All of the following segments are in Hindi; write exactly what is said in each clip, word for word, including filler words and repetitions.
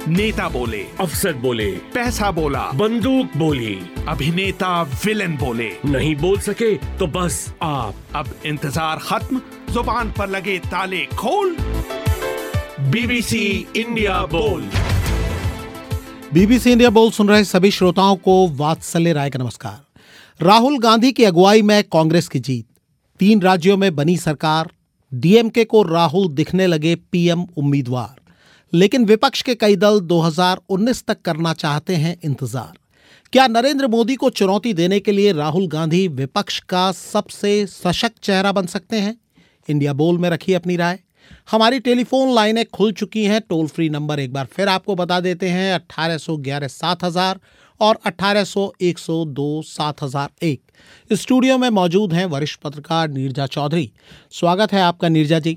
नेता बोले, अफसर बोले, पैसा बोला, बंदूक बोली, अभिनेता विलेन बोले, नहीं बोल सके तो बस आप। अब इंतजार खत्म, जुबान पर लगे ताले खोल। बीबीसी इंडिया बोल। बीबीसी इंडिया बोल सुन रहे सभी श्रोताओं को वात्सल्य राय का नमस्कार। राहुल गांधी की अगुवाई में कांग्रेस की जीत, तीन राज्यों में बनी सरकार, डीएमके को राहुल दिखने लगे पीएम उम्मीदवार। लेकिन विपक्ष के कई दल दो हज़ार उन्नीस तक करना चाहते हैं इंतजार। क्या नरेंद्र मोदी को चुनौती देने के लिए राहुल गांधी विपक्ष का सबसे सशक्त चेहरा बन सकते हैं? इंडिया बोल में रखिए अपनी राय। हमारी टेलीफोन लाइनें खुल चुकी हैं। टोल फ्री नंबर एक बार फिर आपको बता देते हैं, अट्ठारह सौ ग्यारह सात हजार और अट्ठारह सौ एक सौ दो सात हजार एक। स्टूडियो में मौजूद हैं वरिष्ठ पत्रकार नीरजा चौधरी। स्वागत है आपका नीरजा जी।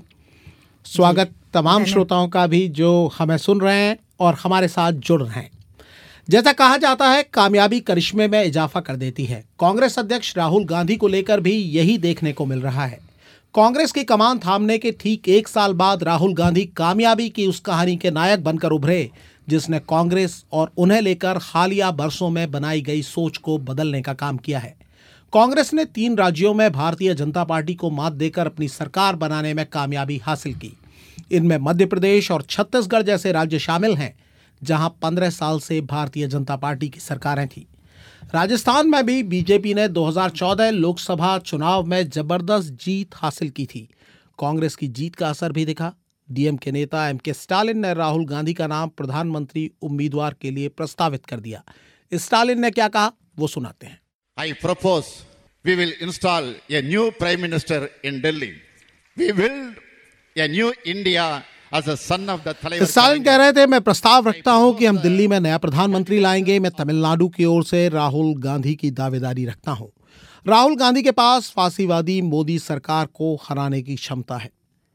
स्वागत तमाम श्रोताओं का भी जो हमें सुन रहे हैं और हमारे साथ जुड़ रहे हैं। जैसा कहा जाता है, कामयाबी करिश्मे में इजाफा कर देती है। कांग्रेस अध्यक्ष राहुल गांधी को लेकर भी यही देखने को मिल रहा है। कांग्रेस की कमान थामने के ठीक एक साल बाद राहुल गांधी कामयाबी की उस कहानी के नायक बनकर उभरे जिसने कांग्रेस और उन्हें लेकर हालिया बरसों में बनाई गई सोच को बदलने का काम किया है। कांग्रेस ने तीन राज्यों में भारतीय जनता पार्टी को मात देकर अपनी सरकार बनाने में कामयाबी हासिल की। इनमें मध्य प्रदेश और छत्तीसगढ़ जैसे राज्य शामिल हैं, जहां पंद्रह साल से भारतीय जनता पार्टी की सरकारें थीं। राजस्थान में भी बीजेपी ने दो हज़ार चौदह लोकसभा चुनाव में जबरदस्त जीत हासिल की थी। कांग्रेस की जीत का असर भी दिखा। डीएम के नेता एम के स्टालिन ने राहुल गांधी का नाम प्रधानमंत्री उम्मीदवार के लिए प्रस्तावित कर दिया। स्टालिन ने क्या कहा, वो सुनाते हैं। I propose we will install a new prime minister in Delhi. We build a new India as a son of the Thalaivar. Stalin कह रहे थे, मैं प्रस्ताव रखता हूं कि हम दिल्ली में नया प्रधानमंत्री लाएंगे। मैं तमिलनाडु की ओर से राहुल गांधी की दावेदारी रखता हूं। राहुल गांधी के पास फासीवादी मोदी सरकार को हराने की क्षमता है।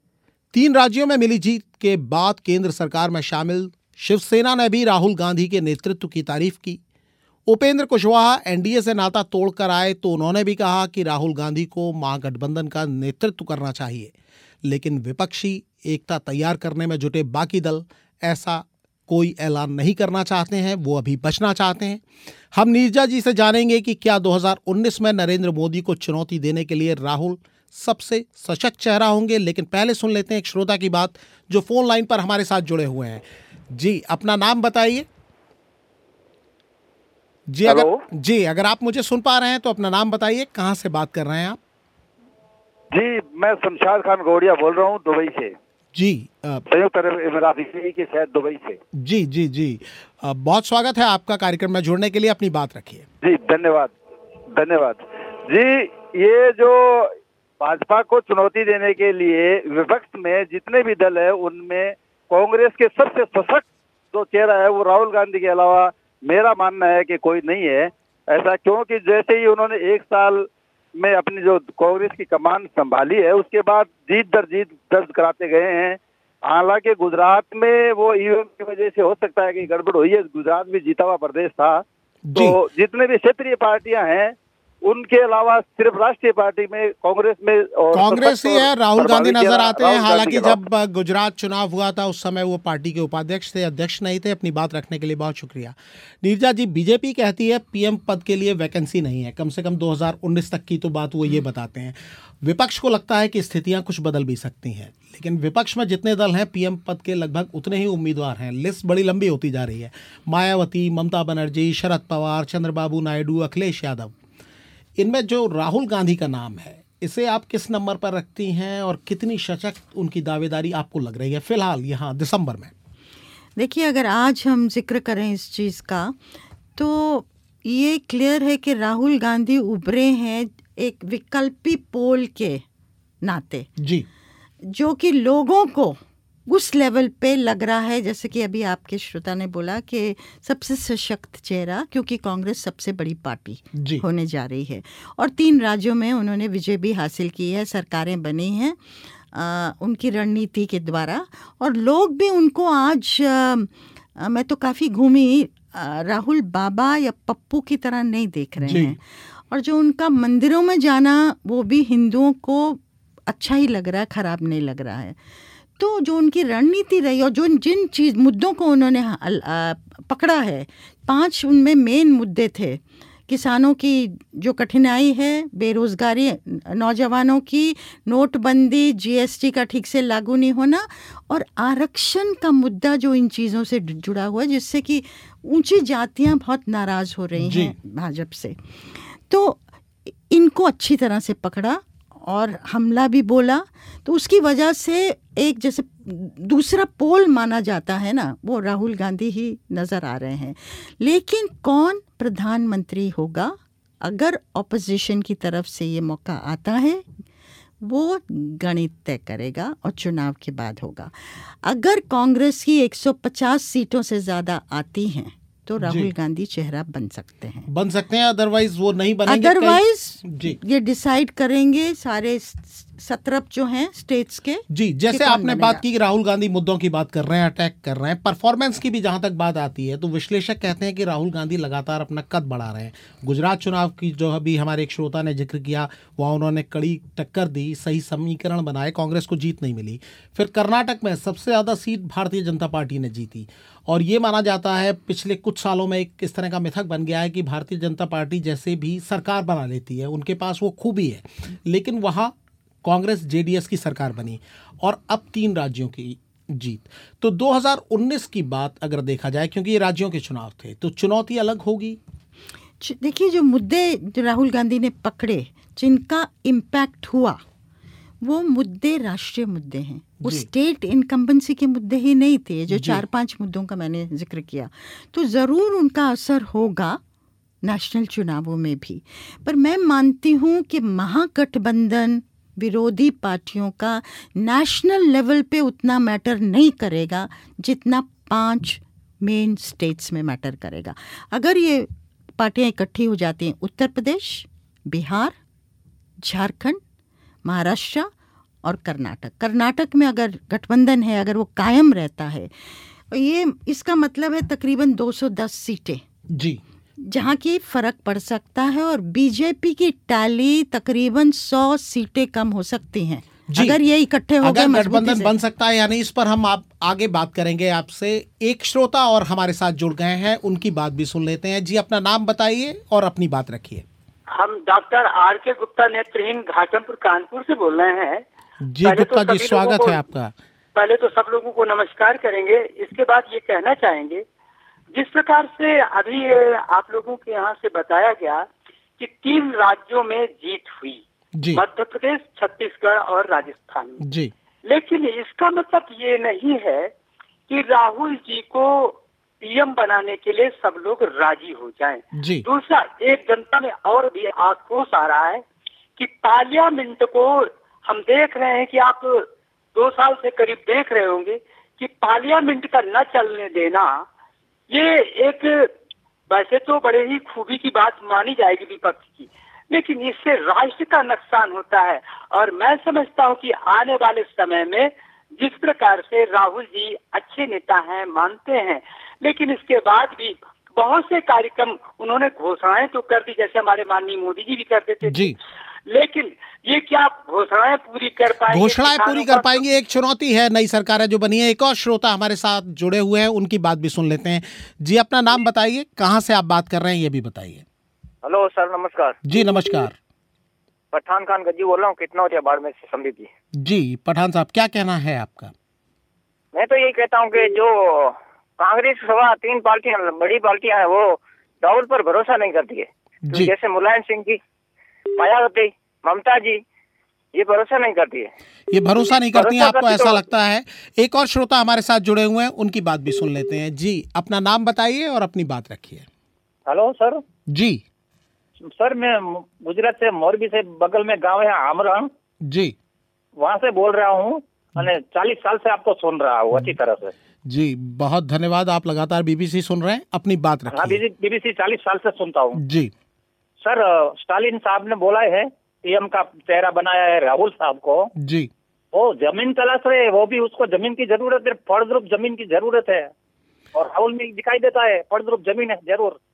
तीन राज्यों में मिली जीत के बाद केंद्र सरकार में शामिल शिवसेना ने भी राहुल गांधी के नेतृत्व की तारीफ की। उपेंद्र कुशवाहा एनडीए से नाता तोड़कर आए तो उन्होंने भी कहा कि राहुल गांधी को महागठबंधन का नेतृत्व करना चाहिए। लेकिन विपक्षी एकता तैयार करने में जुटे बाकी दल ऐसा कोई ऐलान नहीं करना चाहते हैं, वो अभी बचना चाहते हैं। हम नीरजा जी से जानेंगे कि क्या दो हज़ार उन्नीस में नरेंद्र मोदी को चुनौती देने के लिए राहुल सबसे सशक्त चेहरा होंगे। लेकिन पहले सुन लेते हैं एक श्रोता की बात जो फोन लाइन पर हमारे साथ जुड़े हुए हैं। जी, अपना नाम बताइए। जी अगर जी अगर आप मुझे सुन पा रहे हैं तो अपना नाम बताइए, कहाँ से बात कर रहे हैं आप? जी, मैं शमशाद खान गौड़िया बोल रहा हूँ दुबई से। जी, संयुक्त अरब अमीरात के शहर दुबई से। जी जी जी बहुत स्वागत है आपका कार्यक्रम में जुड़ने के लिए। अपनी बात रखिए। जी धन्यवाद धन्यवाद जी। ये जो भाजपा को चुनौती देने के लिए विपक्ष में जितने भी दल है उनमें कांग्रेस के सबसे सशक्त जो चेहरा है वो राहुल गांधी के अलावा मेरा मानना है कि कोई नहीं है। ऐसा क्योंकि जैसे ही उन्होंने एक साल में अपनी जो कांग्रेस की कमान संभाली है उसके बाद जीत दर जीत दर्ज कराते गए हैं। हालांकि गुजरात में वो ईवीएम की वजह से हो सकता है कि गड़बड़ हुई है, गुजरात भी जीता हुआ प्रदेश था। तो जितने भी क्षेत्रीय पार्टियां हैं उनके अलावा सिर्फ राष्ट्रीय पार्टी में कांग्रेस में और कांग्रेस ही है। राहुल गांधी नजर आते हैं। हालांकि जब गुजरात चुनाव हुआ था उस समय वो पार्टी के उपाध्यक्ष थे, अध्यक्ष नहीं थे। अपनी बात रखने के लिए बहुत शुक्रिया। नीरजा जी, बीजेपी कहती है पीएम पद के लिए वैकेंसी नहीं है, कम से कम दो हज़ार उन्नीस तक की तो बात वो ये बताते हैं। विपक्ष को लगता है कि स्थितियां कुछ बदल भी सकती हैं, लेकिन विपक्ष में जितने दल हैं पीएम पद के लगभग उतने ही उम्मीदवार हैं। लिस्ट बड़ी लंबी होती जा रही है। मायावती, ममता बनर्जी, शरद पवार, चंद्रबाबू नायडू, अखिलेश यादव। इनमें जो राहुल गांधी का नाम है, इसे आप किस नंबर पर रखती हैं और कितनी सशक्त उनकी दावेदारी आपको लग रही है फिलहाल यहाँ दिसंबर में? देखिए, अगर आज हम जिक्र करें इस चीज़ का तो ये क्लियर है कि राहुल गांधी उभरे हैं एक विकल्पी पोल के नाते जी, जो कि लोगों को उस लेवल पे लग रहा है, जैसे कि अभी आपके श्रोता ने बोला कि सबसे सशक्त चेहरा, क्योंकि कांग्रेस सबसे बड़ी पार्टी होने जा रही है और तीन राज्यों में उन्होंने विजय भी हासिल की है, सरकारें बनी हैं आ, उनकी रणनीति के द्वारा। और लोग भी उनको आज आ, आ, मैं तो काफ़ी घूमी, राहुल बाबा या पप्पू की तरह नहीं देख रहे हैं। और जो उनका मंदिरों में जाना वो भी हिंदुओं को अच्छा ही लग रहा है, खराब नहीं लग रहा है। तो जो उनकी रणनीति रही और जो जिन चीज मुद्दों को उन्होंने आ, पकड़ा है, पांच उनमें मेन मुद्दे थे। किसानों की जो कठिनाई है, बेरोजगारी, नौजवानों की, नोटबंदी, जीएसटी का ठीक से लागू नहीं होना और आरक्षण का मुद्दा जो इन चीज़ों से जुड़ा हुआ है, जिससे कि ऊंची जातियां बहुत नाराज हो रही हैं भाजपा से। तो इनको अच्छी तरह से पकड़ा और हमला भी बोला, तो उसकी वजह से एक जैसे दूसरा पोल माना जाता है ना, वो राहुल गांधी ही नज़र आ रहे हैं। लेकिन कौन प्रधानमंत्री होगा अगर ऑपोजिशन की तरफ से ये मौका आता है, वो गणित तय करेगा और चुनाव के बाद होगा। अगर कांग्रेस की एक सौ पचास सीटों से ज़्यादा आती हैं तो राहुल गांधी चेहरा बन सकते हैं बन सकते हैं अदरवाइज वो नहीं बनेंगे। अदरवाइज ये डिसाइड करेंगे सारे सत्रह जो हैं स्टेट्स के। जी, जैसे आपने बात की कि राहुल गांधी मुद्दों की बात कर रहे हैं, अटैक कर रहे हैं, परफॉर्मेंस की भी जहां तक बात आती है तो विश्लेषक कहते हैं कि राहुल गांधी लगातार अपना कद बढ़ा रहे हैं। गुजरात चुनाव की जो अभी हमारे एक श्रोता ने जिक्र किया, वहाँ उन्होंने कड़ी टक्कर दी, सही समीकरण बनाए, कांग्रेस को जीत नहीं मिली। फिर कर्नाटक में सबसे ज़्यादा सीट भारतीय जनता पार्टी ने जीती और ये माना जाता है पिछले कुछ सालों में एक इस तरह का मिथक बन गया है कि भारतीय जनता पार्टी जैसे भी सरकार बना लेती है, उनके पास वो खूबी है। लेकिन वहाँ कांग्रेस जेडीएस की सरकार बनी और अब तीन राज्यों की जीत। तो दो हज़ार उन्नीस की बात अगर देखा जाए, क्योंकि ये राज्यों के चुनाव थे, तो चुनौती अलग होगी। देखिए, जो मुद्दे जो राहुल गांधी ने पकड़े, जिनका इम्पैक्ट हुआ, वो मुद्दे राष्ट्रीय मुद्दे हैं, वो स्टेट इनकम्बेंसी के मुद्दे ही नहीं थे, जो चार पांच मुद्दों का मैंने जिक्र किया। तो ज़रूर उनका असर होगा नेशनल चुनावों में भी। पर मैं मानती हूँ कि महागठबंधन विरोधी पार्टियों का नेशनल लेवल पे उतना मैटर नहीं करेगा जितना पांच मेन स्टेट्स में मैटर करेगा। अगर ये पार्टियां इकट्ठी हो जाती हैं, उत्तर प्रदेश, बिहार, झारखंड, महाराष्ट्र और कर्नाटक, कर्नाटक में अगर गठबंधन है, अगर वो कायम रहता है, ये इसका मतलब है तकरीबन दो सौ दस सीटें जी, जहाँ की फर्क पड़ सकता है और बीजेपी की टैली तकरीबन सौ सीटें कम हो सकती हैं अगर ये इकट्ठे हो गए, गठबंधन बन सकता है। यानी इस पर हम आप आगे बात करेंगे आपसे। एक श्रोता और हमारे साथ जुड़ गए हैं, उनकी बात भी सुन लेते हैं। जी, अपना नाम बताइए और अपनी बात रखिए। हम डॉक्टर आर के गुप्ता, नेत्रहीन, घाटमपुर, कानपुर से बोल रहे हैं। जी गुप्ता जी, स्वागत है आपका। पहले तो सब लोगों को नमस्कार करेंगे, इसके बाद ये कहना चाहेंगे, जिस प्रकार से अभी आप लोगों के यहाँ से बताया गया कि तीन राज्यों में जीत हुई, मध्य प्रदेश, छत्तीसगढ़ और राजस्थान में जी। लेकिन इसका मतलब ये नहीं है कि राहुल जी को पीएम बनाने के लिए सब लोग राजी हो जाएं। दूसरा, एक जनता में और भी आक्रोश आ रहा है कि पार्लियामेंट को हम देख रहे हैं कि आप दो साल से करीब देख रहे होंगे कि पार्लियामेंट का न चलने देना, ये एक वैसे तो बड़े ही खूबी की बात मानी जाएगी विपक्ष की, लेकिन इससे राष्ट्र का नुकसान होता है। और मैं समझता हूँ कि आने वाले समय में जिस प्रकार से राहुल जी अच्छे नेता हैं, मानते हैं, लेकिन इसके बाद भी बहुत से कार्यक्रम उन्होंने घोषणाएं तो कर दी, जैसे हमारे माननीय मोदी जी भी कर देते थे, लेकिन ये क्या घोषणाएं पूरी कर पाएंगे? घोषणाएं पूरी कर पाएंगे, एक चुनौती है नई सरकार जो बनी है। एक और श्रोता हमारे साथ जुड़े हुए हैं, उनकी बात भी सुन लेते हैं। जी, अपना नाम बताइए, कहाँ से आप बात कर रहे हैं ये भी बताइए। हेलो सर, नमस्कार। जी नमस्कार। पठान खान गज्जी बोल रहा हूँ, कितना होता है बाढ़ में से समृद्धि। जी पठान साहब, क्या कहना है आपका? मैं तो यही कहता हूँ कि जो कांग्रेस सभा तीन पार्टियां, बड़ी पार्टियां हैं, वो राहुल पर भरोसा नहीं करती है। तो जैसे मुलायम सिंह जी, मायावती, ममता जी, ये भरोसा नहीं करती है। ये भरोसा नहीं करती है, आपको ऐसा लगता है? एक और श्रोता हमारे साथ जुड़े हुए हैं, उनकी बात भी सुन लेते हैं। जी, अपना नाम बताइए और अपनी बात रखिए। Hello sir. जी सर, मैं गुजरात से, मोरबी से बगल में गांव है आमरण जी, वहाँ से बोल रहा हूँ। मैंने चालीस साल से आपको सुन रहा हूँ अच्छी तरह से। जी, बहुत धन्यवाद, आप लगातार बीबीसी सुन रहे हैं, अपनी बात रखिए। हाँ, बीबीसी चालीस साल से सुनता हूँ जी। सर, स्टालिन साहब ने बोला है पीएम का चेहरा बनाया है राहुल साहब को जी। वो जमीन तलाश रहे, वो भी उसको जमीन की जरूरत है, फलद्रुप जमीन की जरूरत है, और राहुल में दिखाई देता है फलद्रुप जमीन है जरूर।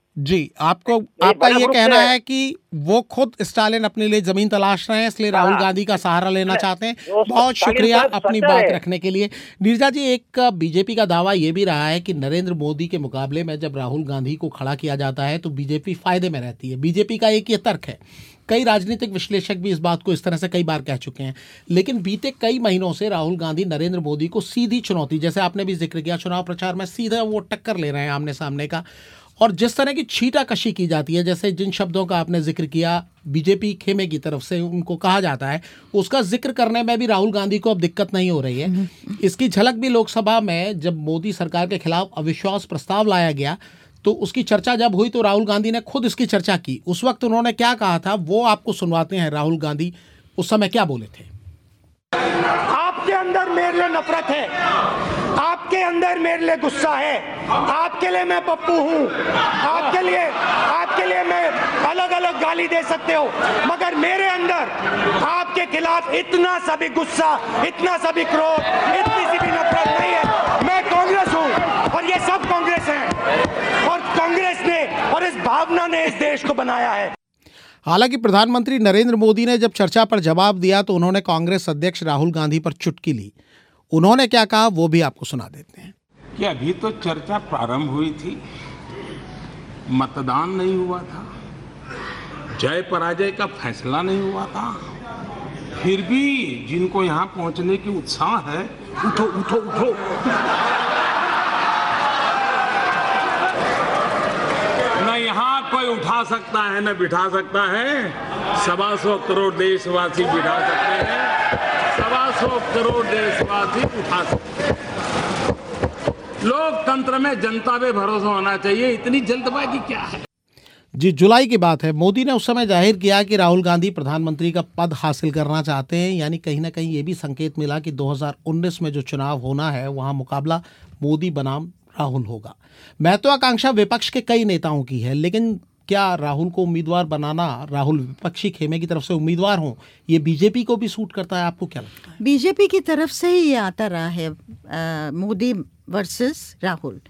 जी, आपको आपका ये कहना है कि वो खुद स्टालिन अपने लिए जमीन तलाश रहे हैं, इसलिए राहुल गांधी का सहारा लेना चाहते हैं। बहुत शुक्रिया अपनी बात रखने के लिए। नीरजा जी, एक बीजेपी का दावा ये भी रहा है कि नरेंद्र मोदी के मुकाबले में जब राहुल गांधी को खड़ा किया जाता है तो बीजेपी फायदे में रहती है। बीजेपी का एक ये तर्क है, कई राजनीतिक विश्लेषक भी इस बात को इस तरह से कई बार कह चुके हैं। लेकिन बीते कई महीनों से राहुल गांधी नरेंद्र मोदी को सीधी चुनौती, जैसे आपने भी जिक्र किया, चुनाव प्रचार में सीधा वो टक्कर ले रहे हैं आमने सामने का, और जिस तरह की छीटाकशी की जाती है, जैसे जिन शब्दों का आपने जिक्र किया बीजेपी खेमे की तरफ से उनको कहा जाता है, उसका जिक्र करने में भी राहुल गांधी को अब दिक्कत नहीं हो रही है। इसकी झलक भी लोकसभा में जब मोदी सरकार के खिलाफ अविश्वास प्रस्ताव लाया गया तो उसकी चर्चा जब हुई तो राहुल गांधी ने खुद इसकी चर्चा की। उस वक्त उन्होंने क्या कहा था वो आपको सुनवाते हैं। राहुल गांधी उस समय क्या बोले थे? आपके अंदर मेरे लिए नफरत है, आपके अंदर मेरे लिए गुस्सा है, आपके लिए मैं पप्पू हूँ, आपके लिए आपके लिए मैं अलग अलग गाली दे सकते हो, मगर मेरे अंदर आपके खिलाफ इतना सा भी गुस्सा, इतना सा भी क्रोध, इतनी सी भी नफरत नहीं है। मैं कांग्रेस हूँ और ये सब कांग्रेस हैं, और कांग्रेस ने और इस भावना ने इस देश को बनाया है। हालांकि प्रधानमंत्री नरेंद्र मोदी ने जब चर्चा पर जवाब दिया तो उन्होंने कांग्रेस अध्यक्ष राहुल गांधी पर चुटकी ली। उन्होंने क्या कहा वो भी आपको सुना देते हैं। कि अभी तो चर्चा प्रारंभ हुई थी, मतदान नहीं हुआ था, जय पराजय का फैसला नहीं हुआ था, फिर भी जिनको यहाँ पहुँचने की उत्साह है, उठो उठो उठो, न यहाँ कोई उठा सकता है न बिठा सकता है। सवा सौ करोड़ देशवासी बिठा सकते हैं, सवा सौ करोड़ देशवासी उठा सकते हैं। लोकतंत्र में जनता पे भरोसा होना चाहिए, इतनी जल्दबाजी क्या है? जी, जुलाई की बात है। मोदी ने उस समय जाहिर किया कि राहुल गांधी प्रधानमंत्री का पद हासिल करना चाहते हैं, यानी कहीं ना कहीं ये भी संकेत मिला कि दो हज़ार उन्नीस में जो चुनाव होना है वहां मुकाबला मोदी बनाम राहुल होगा। महत्वाकांक्षा विपक्ष के कई नेताओं की है, लेकिन क्या राहुल को उम्मीदवार बनाना, राहुल विपक्षी खेमे की तरफ से उम्मीदवार हों, ये बीजेपी को भी सूट करता है? आपको क्या लगता है? बीजेपी की तरफ से ही ये आता रहा है, आ, मोदी वर्सेस राहुल,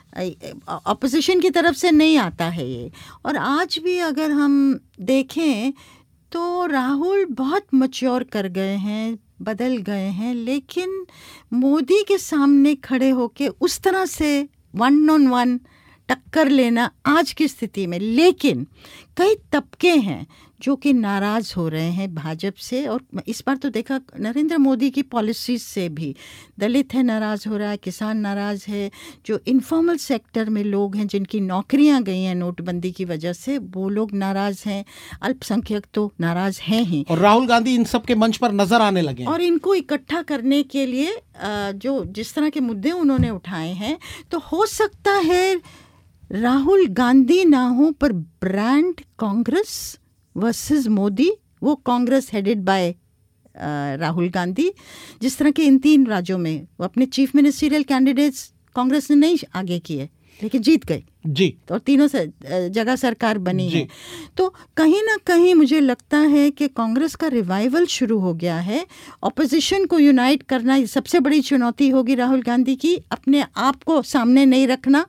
ऑपोजिशन की तरफ से नहीं आता है ये। और आज भी अगर हम देखें तो राहुल बहुत मैच्योर कर गए हैं, बदल गए हैं, लेकिन मोदी के सामने खड़े होके उस तरह से वन ऑन वन टक्कर लेना आज की स्थिति में, लेकिन कई तबके हैं जो कि नाराज़ हो रहे हैं भाजपा से। और इस बार तो देखा नरेंद्र मोदी की पॉलिसीज से भी, दलित है नाराज़ हो रहा है, किसान नाराज़ है, जो इनफॉर्मल सेक्टर में लोग हैं जिनकी नौकरियां गई हैं नोटबंदी की वजह से, वो लोग नाराज़ हैं, अल्पसंख्यक तो नाराज़ हैं ही। और राहुल गांधी इन सब के मंच पर नजर आने लगे हैं। और इनको इकट्ठा करने के लिए जो जिस तरह के मुद्दे उन्होंने उठाए हैं, तो हो सकता है राहुल गांधी ना हो पर ब्रांड कांग्रेस वर्सेस मोदी, वो कांग्रेस हेडेड बाय राहुल गांधी, जिस तरह के इन तीन राज्यों में वो अपने चीफ मिनिस्टरियल कैंडिडेट्स कांग्रेस ने नहीं आगे किए लेकिन जीत गई जी, और तीनों से जगह सरकार बनी है। तो कहीं ना कहीं मुझे लगता है कि कांग्रेस का रिवाइवल शुरू हो गया है। ऑपोजिशन को यूनाइट करना सबसे बड़ी चुनौती होगी राहुल गांधी की, अपने आप को सामने नहीं रखना,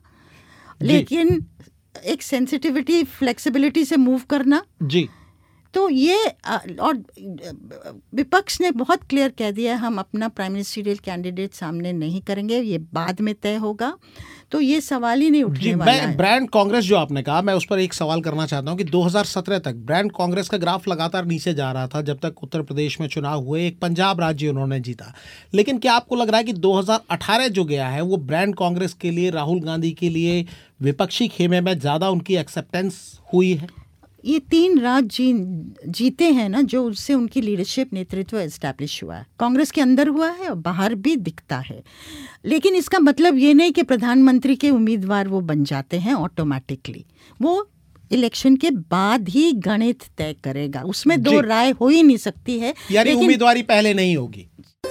लेकिन एक सेंसिटिविटी फ्लेक्सिबिलिटी से मूव करना जी। तो ये, और विपक्ष ने बहुत क्लियर कह दिया हम अपना प्राइम मिनिस्टरियल कैंडिडेट सामने नहीं करेंगे, ये बाद में तय होगा, तो ये सवाल ही नहीं उठने वाला है। ब्रांड कांग्रेस जो आपने कहा, मैं उस पर एक सवाल करना चाहता हूं कि दो हज़ार सत्रह तक ब्रांड कांग्रेस का ग्राफ लगातार नीचे जा रहा था, जब तक उत्तर प्रदेश में चुनाव हुए, एक पंजाब राज्य उन्होंने जीता। लेकिन क्या आपको लग रहा है कि दो हज़ार अठारह जो गया है वो ब्रांड कांग्रेस के लिए, राहुल गांधी के लिए विपक्षी खेमे में ज़्यादा उनकी एक्सेप्टेंस हुई है? ये तीन राज्य जी, जीते हैं ना, जो उससे उनकी लीडरशिप, नेतृत्व एस्टैब्लिश हुआ है, कांग्रेस के अंदर हुआ है और बाहर भी दिखता है। लेकिन इसका मतलब ये नहीं कि प्रधानमंत्री के उम्मीदवार वो बन जाते हैं ऑटोमेटिकली, वो इलेक्शन के बाद ही गणित तय करेगा, उसमें दो राय हो ही नहीं सकती है, यानी उम्मीदवारी पहले नहीं होगी।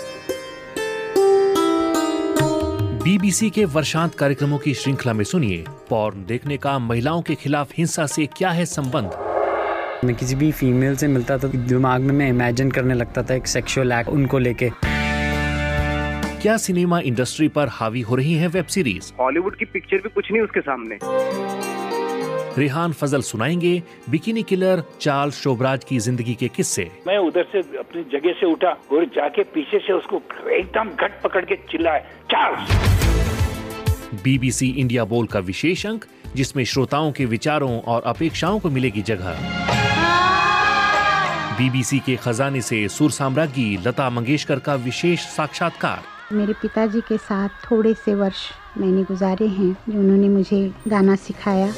बीबीसी के वर्षांत कार्यक्रमों की श्रृंखला में सुनिए, पॉर्न देखने का महिलाओं के खिलाफ हिंसा से क्या है संबंध। मैं किसी भी फीमेल से मिलता तो दिमाग में मैं इमेजिन करने लगता था एक सेक्सुअल एक्ट उनको लेके। क्या सिनेमा इंडस्ट्री पर हावी हो रही है वेब सीरीज? हॉलीवुड की पिक्चर भी कुछ नहीं उसके सामने। रेहान फजल सुनाएंगे बिकिनी किलर चार्ल्स शोभराज की जिंदगी के किस्से। मैं उधर से अपनी जगह से उठा और जाके पीछे से उसको एकदम घट पकड़ के चिल्लाया, चार्ल्स। बीबीसी इंडिया बोल का विशेष अंक, जिसमें श्रोताओं के विचारों और अपेक्षाओं को मिलेगी जगह। बीबीसी के खजाने से सुर साम्राज्ञी लता मंगेशकर का विशेष साक्षात्कार। मेरे पिताजी के साथ थोड़े से वर्ष मैंने गुजारे हैं, जो उन्होंने मुझे गाना सिखाया।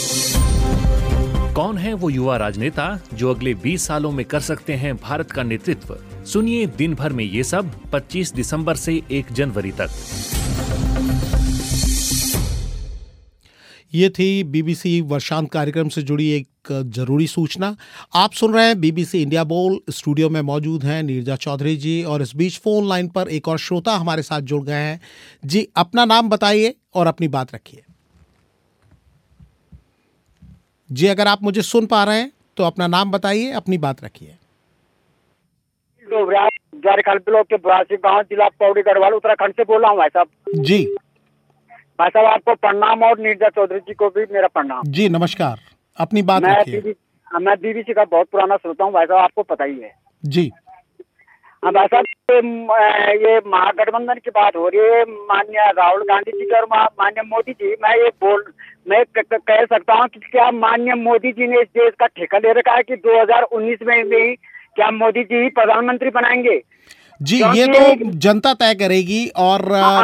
कौन है वो युवा राजनेता जो अगले बीस सालों में कर सकते हैं भारत का नेतृत्व? सुनिए दिन भर में ये सब पच्चीस दिसंबर से एक जनवरी तक। ये थी बीबीसी वर्षांत कार्यक्रम से जुड़ी एक जरूरी सूचना। आप सुन रहे हैं बीबीसी इंडिया बोल। स्टूडियो में मौजूद हैं नीरजा चौधरी जी और इस बीच फोन लाइन पर एक और श्रोता हमारे साथ जुड़ गए हैं। जी, अपना नाम बताइए और अपनी बात रखिए। जी, अगर आप मुझे सुन पा रहे हैं तो अपना नाम बताइए, अपनी बात रखिए। ब्लॉक के बरासी गांव, जिला पौड़ी गढ़वाल, उत्तराखंड से बोल रहा हूँ भाई साहब। जी भाई साहब, आपको प्रणाम और नीरजा चौधरी जी को भी मेरा प्रणाम। जी नमस्कार, अपनी बात रखिए। मैं बीबीसी का बहुत पुराना श्रोता हूँ भाई साहब, आपको पता ही है। जी हाँ भाई साहब, ये महागठबंधन की बात हो रही है, माननीय राहुल गांधी जी और माननीय मोदी जी। मैं ये बोल मैं कह सकता हूँ कि क्या माननीय मोदी जी ने इस देश का ठेका ले रखा है कि दो हज़ार उन्नीस में भी क्या मोदी जी ही प्रधानमंत्री बनाएंगे? जी, ये तो जनता तय करेगी। और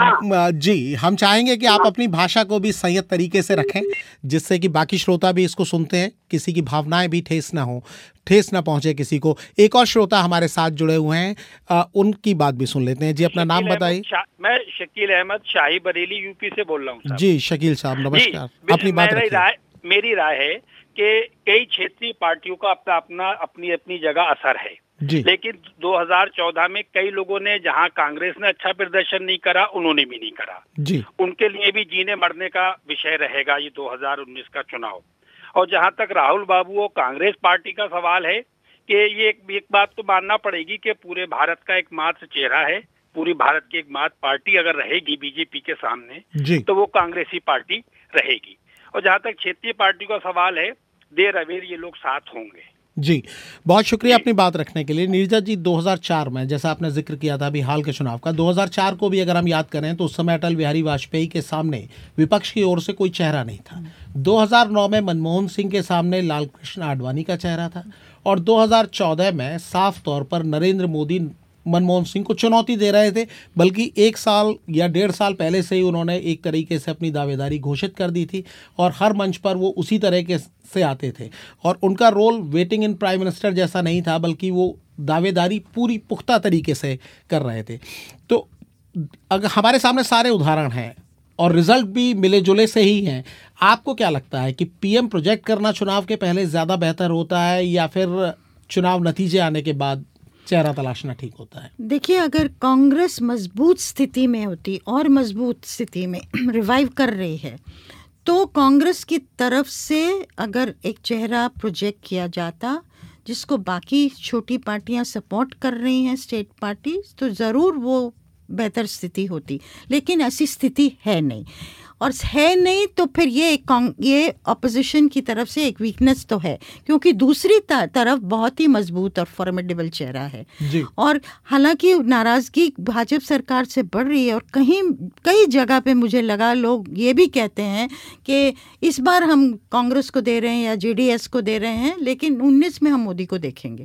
जी, हम चाहेंगे कि आप अपनी भाषा को भी संयत तरीके से रखें, जिससे कि बाकी श्रोता भी इसको सुनते हैं, किसी की भावनाएं भी ठेस ना हो, ठेस ना पहुंचे किसी को। एक और श्रोता हमारे साथ जुड़े हुए हैं, आ, उनकी बात भी सुन लेते हैं। जी, अपना नाम बताइए। मैं शकील अहमद शाही बरेली यूपी से बोल रहा हूँ। जी शकील साहब नमस्कार, अपनी बात रखिए। मेरी राय है कि कई क्षेत्रीय पार्टियों का अपना अपना अपनी अपनी जगह असर है, लेकिन दो हज़ार चौदह में कई लोगों ने, जहां कांग्रेस ने अच्छा प्रदर्शन नहीं करा, उन्होंने भी नहीं करा जी। उनके लिए भी जीने मरने का विषय रहेगा ये दो हज़ार उन्नीस का चुनाव। और जहां तक राहुल बाबू और कांग्रेस पार्टी का सवाल है कि ये एक, एक बात तो मानना पड़ेगी कि पूरे भारत का एकमात्र चेहरा है, पूरी भारत की एकमात्र पार्टी अगर रहेगी बीजेपी के सामने तो वो कांग्रेस ही पार्टी रहेगी। और जहां तक क्षेत्रीय पार्टी का सवाल है, देर अवेर ये लोग साथ होंगे। जी, बहुत शुक्रिया अपनी बात रखने के लिए। नीरजा जी, दो हज़ार चार में, जैसा आपने जिक्र किया था अभी हाल के चुनाव का, दो हज़ार चार को भी अगर हम याद करें तो उस समय अटल बिहारी वाजपेयी के सामने विपक्ष की ओर से कोई चेहरा नहीं था। दो हज़ार नौ में मनमोहन सिंह के सामने लालकृष्ण आडवाणी का चेहरा था। और दो हज़ार चौदह में साफ तौर पर नरेंद्र मोदी मनमोहन सिंह को चुनौती दे रहे थे, बल्कि एक साल या डेढ़ साल पहले से ही उन्होंने एक तरीके से अपनी दावेदारी घोषित कर दी थी और हर मंच पर वो उसी तरह से आते थे। और उनका role waiting in prime minister जैसा नहीं था, बल्कि वो दावेदारी पूरी पुख्ता तरीके से कर रहे थे। तो अगर हमारे सामने सारे उदाहरण हैं और रिजल्ट भी मिले जुले से ही हैं, आपको क्या लगता है कि पीएम प्रोजेक्ट करना चुनाव के पहले ज़्यादा बेहतर होता है या फिर चुनाव नतीजे आने के बाद चेहरा तलाशना ठीक होता है? देखिए, अगर कांग्रेस मजबूत स्थिति में होती और मजबूत स्थिति में रिवाइव कर रही है, तो कांग्रेस की तरफ से अगर एक चेहरा प्रोजेक्ट किया जाता जिसको बाकी छोटी पार्टियां सपोर्ट कर रही हैं, स्टेट पार्टी, तो ज़रूर वो बेहतर स्थिति होती। लेकिन ऐसी स्थिति है नहीं, और है नहीं तो फिर ये ये अपोजिशन की तरफ से एक वीकनेस तो है, क्योंकि दूसरी तरफ बहुत ही मजबूत और फॉर्मिडेबल चेहरा है। और हालांकि नाराज़गी भाजपा सरकार से बढ़ रही है और कहीं कई जगह पे मुझे लगा लोग ये भी कहते हैं कि इस बार हम कांग्रेस को दे रहे हैं या जेडीएस को दे रहे हैं, लेकिन उन्नीस में हम मोदी को देखेंगे।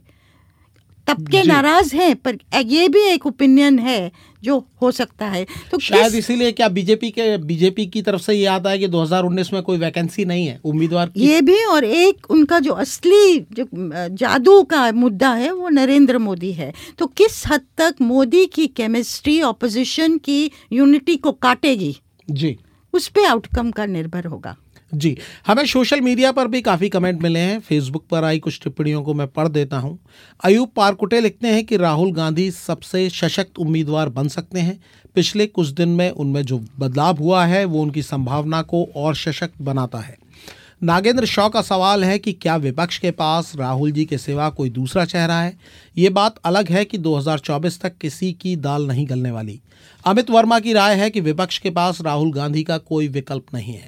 तबके नाराज हैं, पर ये भी एक ओपिनियन है जो हो सकता है। तो शायद इसीलिए क्या बीजेपी के बीजेपी की तरफ से ये आता है कि दो हज़ार उन्नीस में कोई वैकेंसी नहीं है उम्मीदवार की। ये भी, और एक उनका जो असली जो जादू का मुद्दा है वो नरेंद्र मोदी है। तो किस हद तक मोदी की केमिस्ट्री ऑपोजिशन की यूनिटी को काटेगी, जी, उस पे आउटकम का निर्भर होगा। जी, हमें सोशल मीडिया पर भी काफ़ी कमेंट मिले हैं। फेसबुक पर आई कुछ टिप्पणियों को मैं पढ़ देता हूं। अयूब पारकुटे लिखते हैं कि राहुल गांधी सबसे सशक्त उम्मीदवार बन सकते हैं। पिछले कुछ दिन में उनमें जो बदलाव हुआ है वो उनकी संभावना को और सशक्त बनाता है। नागेंद्र शॉ का सवाल है कि क्या विपक्ष के पास राहुल जी के सिवा कोई दूसरा चेहरा है? ये बात अलग है कि दो हज़ार चौबीस तक किसी की दाल नहीं गलने वाली। अमित वर्मा की राय है कि विपक्ष के पास राहुल गांधी का कोई विकल्प नहीं है।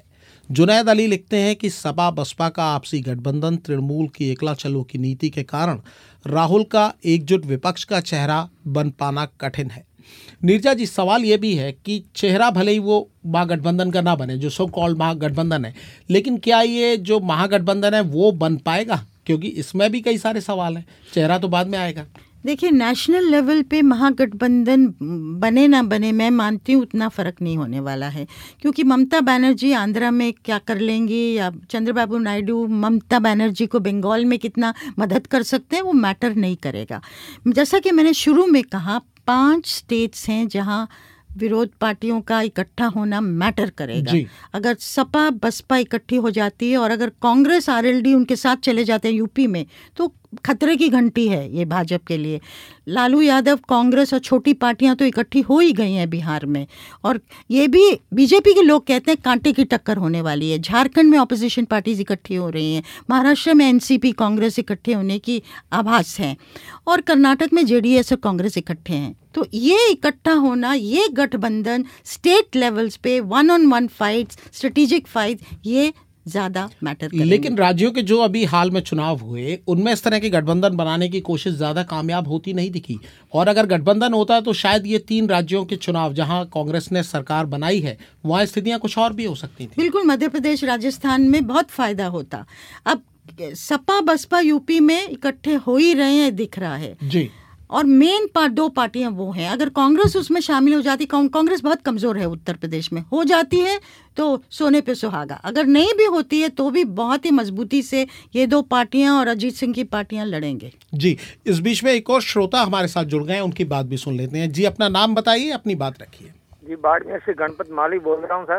जुनैद अली लिखते हैं कि सपा बसपा का आपसी गठबंधन तृणमूल की एकला चलो की नीति के कारण राहुल का एकजुट विपक्ष का चेहरा बन पाना कठिन है। नीरजा जी, सवाल ये भी है कि चेहरा भले ही वो महागठबंधन का ना बने, जो सो कॉल्ड महागठबंधन है, लेकिन क्या ये जो महागठबंधन है वो बन पाएगा? क्योंकि इसमें भी कई सारे सवाल हैं। चेहरा तो बाद में आएगा। देखिए, नेशनल लेवल पे महागठबंधन बने ना बने, मैं मानती हूँ उतना फ़र्क नहीं होने वाला है, क्योंकि ममता बनर्जी आंध्रा में क्या कर लेंगी या चंद्रबाबू नायडू ममता बनर्जी को बंगाल में कितना मदद कर सकते हैं, वो मैटर नहीं करेगा। जैसा कि मैंने शुरू में कहा, पांच स्टेट्स हैं जहां विरोध पार्टियों का इकट्ठा होना मैटर करेगा। अगर सपा बसपा इकट्ठी हो जाती है और अगर कांग्रेस आरएलडी उनके साथ चले जाते हैं यूपी में, तो खतरे की घंटी है ये भाजपा के लिए। लालू यादव, कांग्रेस और छोटी पार्टियां तो इकट्ठी हो ही गई हैं बिहार में, और ये भी बीजेपी के लोग कहते हैं कांटे की टक्कर होने वाली है। झारखंड में ऑपोजिशन पार्टीज इकट्ठी हो रही हैं, महाराष्ट्र में एनसीपी कांग्रेस इकट्ठे होने की आभास है, और कर्नाटक में जेडीएस और कांग्रेस इकट्ठे हैं। तो ये इकट्ठा होना, ये गठबंधन स्टेट लेवल्स पे one on one fights, strategic fight, ये ज्यादा मैटर करेंगे। लेकिन राज्यों के जो अभी हाल में चुनाव हुए, उनमें इस तरह के गठबंधन बनाने की कोशिश ज्यादा कामयाब होती नहीं दिखी। और अगर गठबंधन होता तो शायद ये तीन राज्यों के चुनाव जहां कांग्रेस ने सरकार बनाई है, वहां स्थितियां कुछ और भी हो सकती थी। बिल्कुल, मध्य प्रदेश, राजस्थान में बहुत फायदा होता। अब सपा बसपा यूपी में इकट्ठे हो ही रहे हैं, दिख रहा है जी। और मेन पार्ट दो पार्टियां वो हैं। अगर कांग्रेस उसमें शामिल हो जाती, कांग्रेस बहुत कमजोर है उत्तर प्रदेश में, हो जाती है तो सोने पे सुहागा। अगर नहीं भी होती है तो भी बहुत ही मजबूती से ये दो पार्टियां और अजीत सिंह की पार्टियां लड़ेंगे। जी, इस बीच में एक और श्रोता हमारे साथ जुड़ गए हैं, उनकी बात भी सुन लेते हैं। जी, अपना नाम बताइए, अपनी बात रखिए। जी, बाड़मेर से गणपत माली बोल रहा हूँ सर।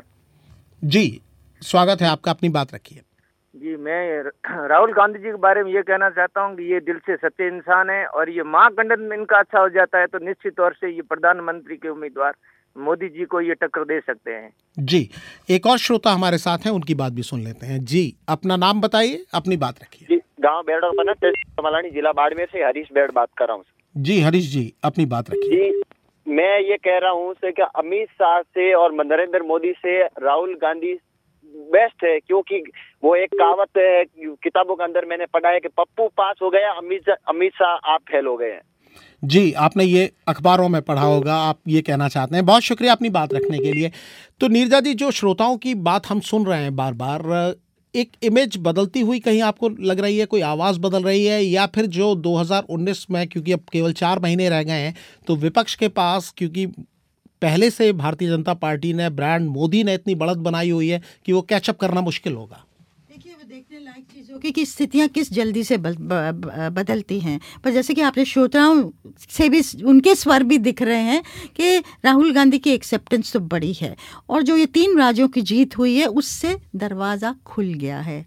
जी, स्वागत है आपका, अपनी बात रखिए। जी, मैं राहुल गांधी जी के बारे में ये कहना चाहता हूँ कि ये दिल से सच्चे इंसान है, और ये महागठबंधन इनका अच्छा हो जाता है तो निश्चित तौर से ये प्रधानमंत्री के उम्मीदवार मोदी जी को ये टक्कर दे सकते हैं। जी, एक और श्रोता हमारे साथ हैं, उनकी बात भी सुन लेते हैं। जी, अपना नाम बताइए, अपनी बात रखिए। जी, गाँव बेड़ मलानी, जिला बाड़मेर से हरीश बेड़ बात कर रहा हूँ। जी हरीश जी, अपनी बात रखिए। जी, मैं ये कह रहा हूँ कि अमित शाह से और नरेंद्र मोदी से राहुल गांधी बेस्ट है, क्योंकि वो एक कहावत है किताबों के अंदर मैंने पढ़ा है कि पप्पू पास हो गया, अमित अमित शाह आप फेल हो गए हैं। जी, आपने ये अखबारों में पढ़ा होगा, आप ये कहना चाहते हैं। बहुत शुक्रिया अपनी बात रखने के लिए। तो नीरजा जी, जो श्रोताओं की बात हम सुन रहे हैं बार बार, एक इमेज बदलती हुई कहीं आपको लग रही है, कोई आवाज़ बदल रही है, या फिर जो दो हज़ार उन्नीस में, क्योंकि अब केवल चार महीने रह गए हैं, तो विपक्ष के पास, क्योंकि पहले से भारतीय जनता पार्टी ने, ब्रांड मोदी ने इतनी बढ़त बनाई हुई है कि वो कैचअप करना मुश्किल होगा। देखिए, वो देखने लायक चीज़ों की कि स्थितियाँ किस जल्दी से ब, ब, बदलती हैं। पर जैसे कि आपने श्रोताओं से भी उनके स्वर भी दिख रहे हैं कि राहुल गांधी की एक्सेप्टेंस तो बड़ी है, और जो ये तीन राज्यों की जीत हुई है उससे दरवाज़ा खुल गया है।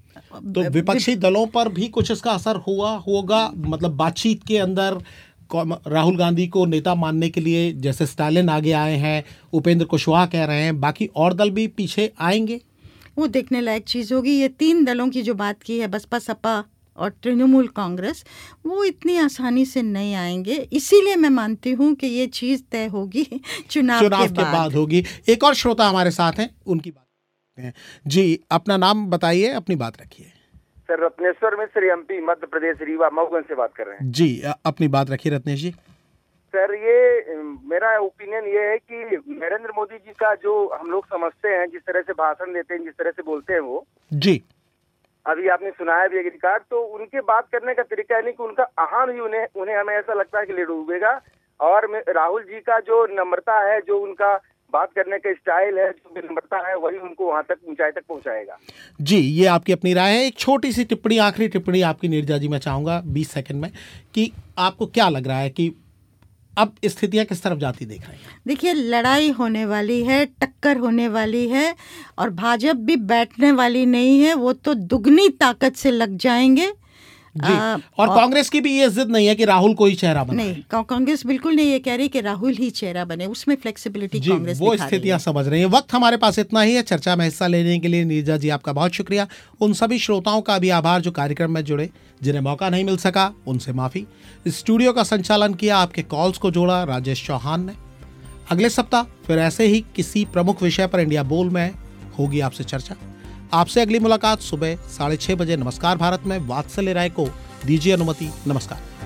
तो विपक्षी दलों पर भी कुछ इसका असर हुआ होगा, मतलब बातचीत के अंदर राहुल गांधी को नेता मानने के लिए जैसे स्टालिन आगे आए हैं, उपेंद्र कुशवाहा कह रहे हैं, बाकी और दल भी पीछे आएंगे, वो देखने लायक चीज़ होगी। ये तीन दलों की जो बात की है, बसपा सपा और तृणमूल कांग्रेस, वो इतनी आसानी से नहीं आएंगे। इसीलिए मैं मानती हूँ कि ये चीज़ तय होगी चुनाव, चुनाव के, के बाद।, बाद होगी। एक और श्रोता हमारे साथ हैं, उनकी बात हैं। जी, अपना नाम बताइए, अपनी बात रखिए। सर, रत्नेश्वर मिश्र, एमपी मध्य प्रदेश, रीवा मऊगंज से बात कर रहे हैं। जी, अपनी बात रखिए रत्नेश जी। सर, ये मेरा ओपिनियन ये है कि नरेंद्र मोदी जी का जो हम लोग समझते हैं, जिस तरह से भाषण देते हैं, जिस तरह से बोलते हैं, वो जी अभी आपने सुनाया भी एक रिकॉर्ड, तो उनके बात करने का तरीका नहीं कि उनका आहान ही उन्हें उन्हें हमें ऐसा लगता है कि ले डूबेगा। और राहुल जी का जो नम्रता है, जो उनका बात करने का स्टाइल है, जो विनम्रता है, वही उनको वहां तक ऊंचाई तक पहुंचाएगा। जी, ये आपकी अपनी राय है। एक छोटी सी टिप्पणी, आखिरी टिप्पणी आपकी नीरजा जी, मैं चाहूंगा बीस सेकंड में, कि आपको क्या लग रहा है कि अब स्थितियां किस तरफ जाती देख रही हैं? देखिए, लड़ाई होने वाली है, टक्कर होने वाली है, और भाजपा भी बैठने वाली नहीं है, वो तो दुगनी ताकत से लग जाएंगे। जी, आ, और, और कांग्रेस की भी ये जिद नहीं है कि राहुल को ही चेहरा बने। नहीं, कांग्रेस बिल्कुल नहीं ये कह रही कि राहुल ही चेहरा बने, उसमें फ्लेक्सिबिलिटी कांग्रेस वो स्थितियां समझ रही है। वक्त हमारे पास इतना ही है। चर्चा में हिस्सा लेने के लिए नीरजा जी आपका बहुत शुक्रिया। उन सभी श्रोताओं का भी आभार जो कार्यक्रम में जुड़े, जिन्हें मौका नहीं मिल सका उनसे माफी। स्टूडियो का संचालन किया, आपके कॉल्स को जोड़ा राजेश चौहान ने। अगले सप्ताह फिर ऐसे ही किसी प्रमुख विषय पर इंडिया बोल में होगी आपसे चर्चा। आपसे अगली मुलाकात सुबह साढ़े छह बजे नमस्कार भारत में। वात्सल्य राय को दीजिए अनुमति। नमस्कार।